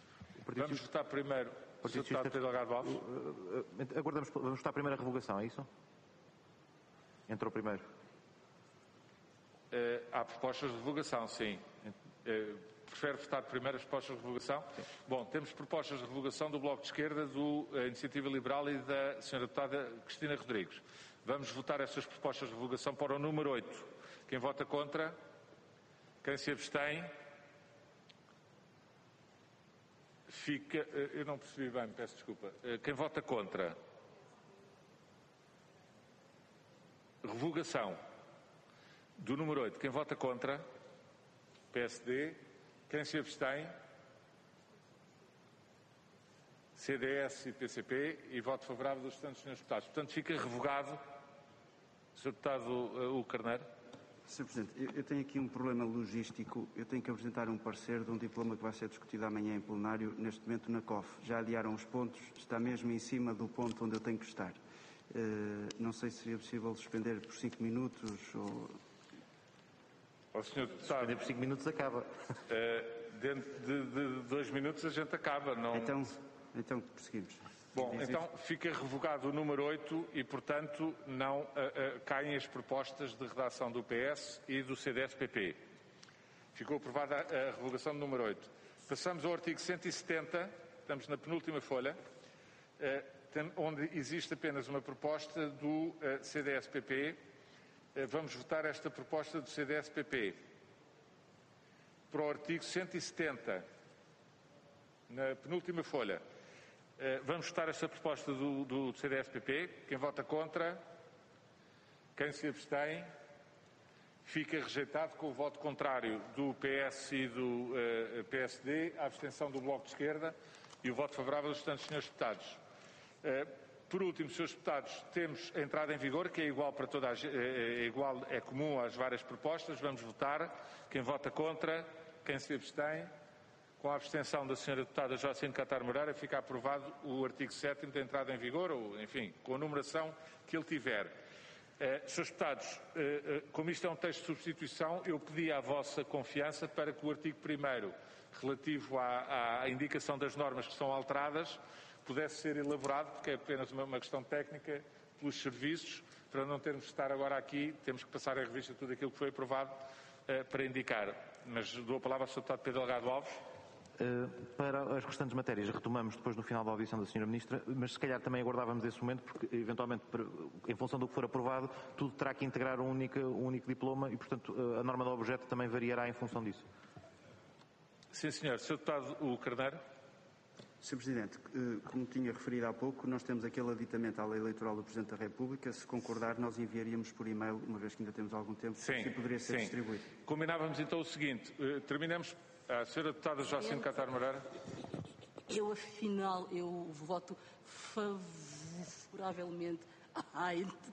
Vamos votar primeiro o senhor Deputado Pedro Delgado Alves. Aguardamos, vamos votar primeiro a revogação, é isso? Entrou primeiro. Uh, há propostas de revogação, sim. Uh, prefere votar primeiro as propostas de revogação? Sim. Bom, temos propostas de revogação do Bloco de Esquerda, do uh, Iniciativa Liberal e da senhora Deputada Cristina Rodrigues. Vamos votar estas propostas de revogação para o número oito. Quem vota contra? Quem se abstém? Fica... Uh, eu não percebi bem, peço desculpa. Uh, quem vota contra? Revogação do número oito. Quem vota contra? P S D. Quem se abstém? C D S e P C P. E voto favorável dos restantes senhores deputados. Portanto, fica revogado. senhor Deputado uh, Carneiro. senhor Presidente, eu, eu tenho aqui um problema logístico. Eu tenho que apresentar um parecer de um diploma que vai ser discutido amanhã em plenário, neste momento na C O F. Já adiaram os pontos, está mesmo em cima do ponto onde eu tenho que estar. Uh, não sei se seria possível suspender por cinco minutos ou... O senhor Deputado, suspender por cinco minutos acaba. Uh, dentro de, de, de dois minutos a gente acaba. Não... Então, então prosseguimos. Bom, então fica revogado o número oito e, portanto, não uh, uh, caem as propostas de redação do P S e do C D S P P. Ficou aprovada a revogação do número oito. Passamos ao artigo cento e setenta, estamos na penúltima folha, uh, tem, onde existe apenas uma proposta do uh, C D S P P. Uh, vamos votar esta proposta do C D S P P. Para o artigo cento e setenta, na penúltima folha. Uh, vamos votar esta proposta do, do C D S P P. Quem vota contra? Quem se abstém? Fica rejeitado com o voto contrário do P S e do uh, P S D, a abstenção do Bloco de Esquerda e o voto favorável dos restantes senhores deputados. Uh, por último, senhores deputados, temos a entrada em vigor, que é igual para toda a, é, igual, é comum às várias propostas. Vamos votar. Quem vota contra? Quem se abstém? Com a abstenção da senhora Deputada Joacine Catar Moreira, fica aprovado o artigo sétimo da entrada em vigor, ou, enfim, com a numeração que ele tiver. Eh, senhores Deputados, eh, eh, como isto é um texto de substituição, eu pedi a vossa confiança para que o artigo primeiro, relativo à, à indicação das normas que são alteradas, pudesse ser elaborado, porque é apenas uma, uma questão técnica, pelos serviços, para não termos de estar agora aqui, temos que passar a revista tudo aquilo que foi aprovado eh, para indicar. Mas dou a palavra ao senhor Deputado Pedro Delgado Alves. Uh, para as restantes matérias retomamos depois no final da audição da senhora Ministra, mas se calhar também aguardávamos esse momento porque eventualmente, em função do que for aprovado, tudo terá que integrar um único, um único diploma e, portanto, uh, a norma do objeto também variará em função disso. Sim, senhor. senhor Deputado o Carneiro. senhor Presidente, como tinha referido há pouco, nós temos aquele aditamento à lei eleitoral do Presidente da República. Se concordar, nós enviaríamos por e-mail, uma vez que ainda temos algum tempo, sim, se poderia ser sim. distribuído. Combinávamos então o seguinte, uh, terminamos... A senhora Deputada Joacine Catar Moreira. Eu, afinal, eu voto favoravelmente à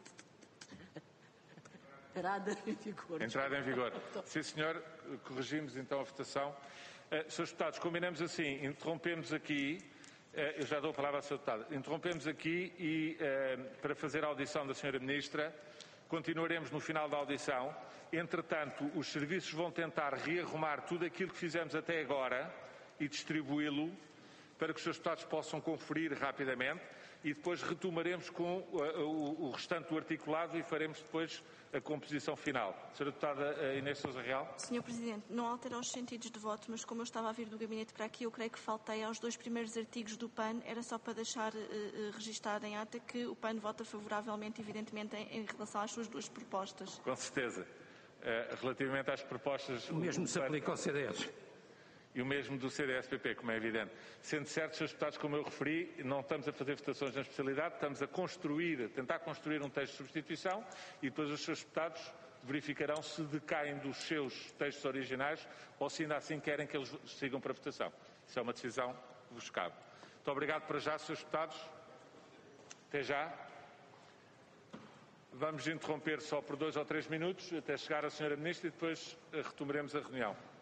entrada em vigor. Entrada em vigor. Sim, senhor. Corrigimos então a votação. Uh, senhores Deputados, combinamos assim, interrompemos aqui, uh, eu já dou a palavra à senhora Deputada, interrompemos aqui e, uh, para fazer a audição da senhora Ministra, continuaremos no final da audição. Entretanto, os serviços vão tentar rearrumar tudo aquilo que fizemos até agora e distribuí-lo para que os senhores deputados possam conferir rapidamente e depois retomaremos com uh, o, o restante do articulado e faremos depois a composição final. senhora Deputada Inês Sousa Real. senhor Presidente, não altera os sentidos de voto, mas como eu estava a vir do gabinete para aqui, eu creio que faltei aos dois primeiros artigos do P A N. Era só para deixar uh, uh, registado em ata que o P A N vota favoravelmente, evidentemente, em, em relação às suas duas propostas. Com certeza. Uh, relativamente às propostas... O mesmo se aplica ao C D S. E o mesmo do C D S P P, como é evidente. Sendo certo, senhores deputados, como eu referi, não estamos a fazer votações na especialidade, estamos a construir, a tentar construir um texto de substituição e depois os senhores deputados verificarão se decaem dos seus textos originais ou se ainda assim querem que eles sigam para a votação. Isso é uma decisão que vos cabe. Muito obrigado para já, senhores deputados. Até já. Vamos interromper só por dois ou três minutos até chegar a senhora Ministra e depois retomaremos a reunião.